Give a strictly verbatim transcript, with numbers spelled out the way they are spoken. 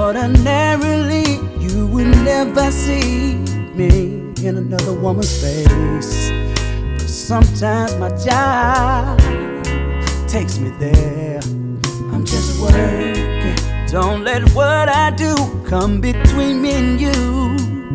Ordinarily, you would never see me in another woman's face, but sometimes my job takes me there. I'm just working. Don't let what I do come between me and you.